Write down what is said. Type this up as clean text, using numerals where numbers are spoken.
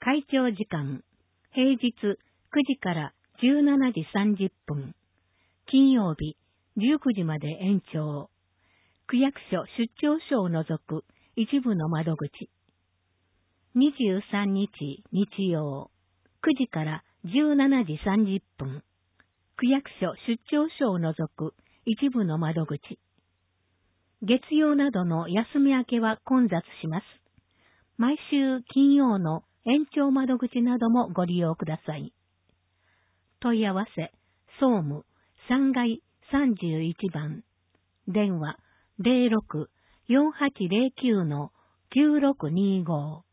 会長時間、平日9時から17時30分、金曜日19時まで延長。区役所出張所を除く一部の窓口。23日日曜、9時から17時30分、区役所出張所を除く一部の窓口。月曜などの休み明けは混雑します。毎週金曜の延長窓口などもご利用ください。問い合わせ、総務3階31番、電話06-4809-9625